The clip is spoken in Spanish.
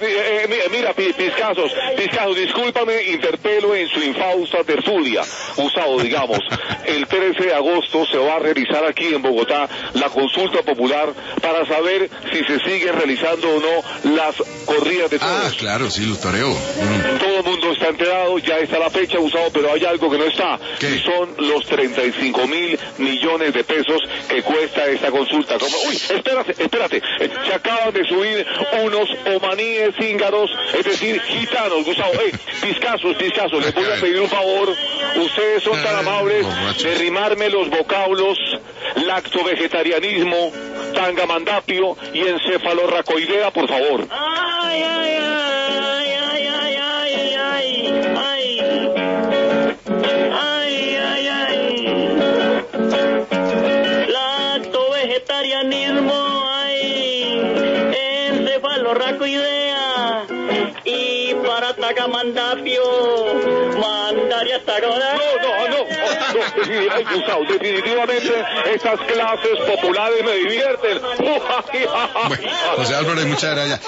mira, Piscazos, discúlpame, interpelo en su infausta tertulia. Usado, digamos, el 13 de agosto se va a realizar aquí en Bogotá la consulta popular para saber si se siguen realizando o no las corridas de toros. Ah, claro, sí, los toreo. Todo el mundo está enterado, ya está la fecha, Usado, pero hay algo que no está. ¿Qué? Y son los 35.000 millones de pesos que cuesta esta consulta. Uy, espérate, se acaban de subir unos omaníes cíngaros, es decir, gitanos, Gustavo. Piscazos, les voy a pedir un favor. Ustedes son tan amables de rimarme los vocablos lacto-vegetarianismo, tangamandapio y encefalorracoidea, por favor. Ay, ay, ay, ay, ay, ay, ay, ay, ay, ay, ay, lacto-vegetarianismo, ay, encefalorracoidea, y para tagamandapio, mandaría tagoda. No, definitivamente estas clases populares me divierten. Bueno, José Álvaro, muchas gracias.